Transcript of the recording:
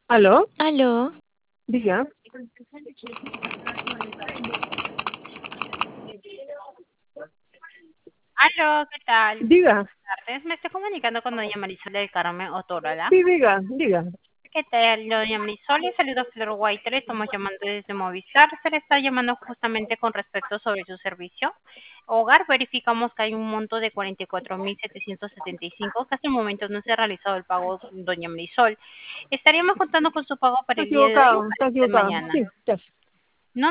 ¿Aló? Aló, Diga. Aló, ¿qué tal? Diga. Buenas tardes. Me estoy comunicando con doña Marisol del Carmen Otórola. Sí, diga. ¿Qué tal, doña Marisol? Le saludo a Flor White. Le estamos llamando desde Movistar. Se le está llamando justamente con respecto sobre su servicio. Hogar, verificamos que hay un monto de 44.775 que hasta el momento no se ha realizado el pago, doña Marisol. Estaríamos contando con su pago para el día de hoy o para Está el de equivocado. mañana. Sí, ya.